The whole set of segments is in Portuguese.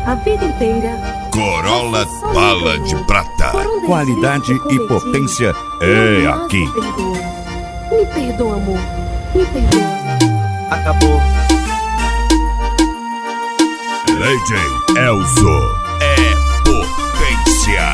a vida inteira. Corolla Bala de Prata. Qualidade e potência é aqui. Me perdoa, amor. Me perdoa. Acabou. Lady Elzo é potência.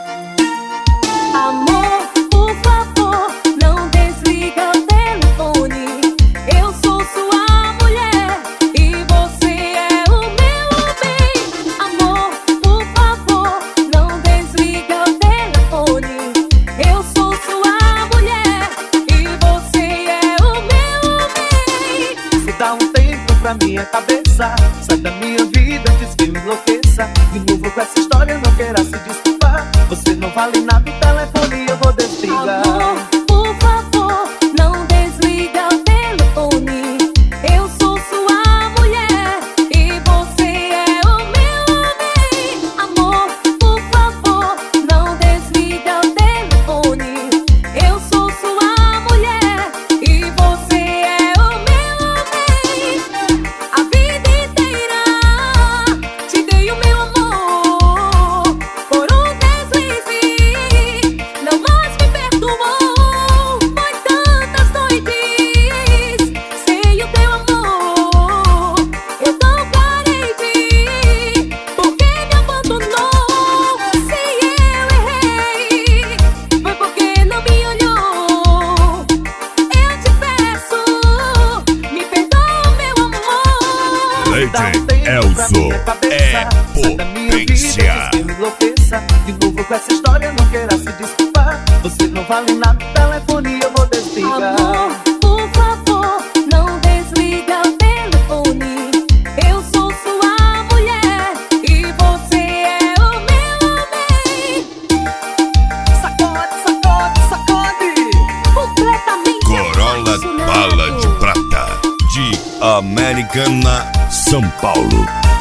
Amor, por favor, não desliga o telefone. Eu sou sua mulher e você é o meu bem. Amor, por favor, não desliga o telefone. Eu sou sua mulher e você é o meu bem. Se dá um tempo pra minha cabeça, sai da minha vida antes que me enlouqueça. De novo com essa história, não queira se desculpar. Você não vale nada, o telefone eu vou desligar. Amor, por favor, não desliga o telefone. Eu sou sua mulher e você é o meu bem. Amor, por favor, não desliga o telefone. Eu sou sua mulher e você é o meu bem. A vida inteira te dei o meu amor. Por um deslize, não mais me perdoou. Foi tantas noites sem o teu amor. Eu não parei de ir, porque me abandonou. Se eu errei, foi porque não me olhou. Eu te peço, me perdoa, meu amor. Lady Elzo é potência. Me enlouqueça. De novo com essa história, não queira se desculpar. Você não vale nada, o telefone eu vou desligar. Amor, por favor, não desliga o telefone. Eu sou sua mulher e você é o meu bem. Sacode, sacode, sacode. Completamente Corolla apaixonado. Bala de Prata de Americana, São Paulo.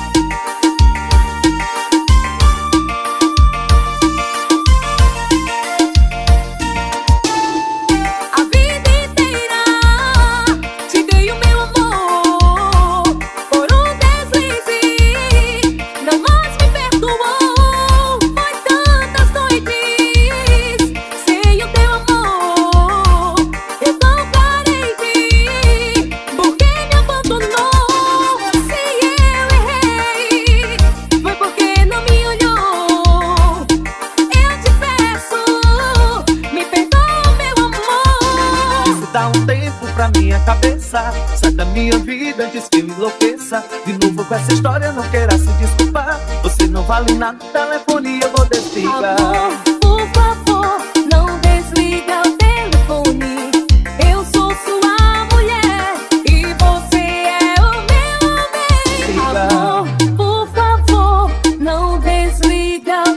A vida inteira te dei o meu amor. Por um deslize, não mais me perdoou. Foi tantas noites sem o teu amor. Eu não parei de ir, porque me abandonou. Se eu errei, foi porque não me olhou. Eu te peço, me perdoa, meu amor. Se dá um tempo pra minha cabeça, sai da minha vida antes que me enlouqueça. De novo com essa história, não queira se desculpar. Você não vale nada, o telefone eu vou desligar. Amor, por favor, não desliga o telefone. Eu sou sua mulher e você é o meu bem. Desliga. Amor, por favor, não desliga o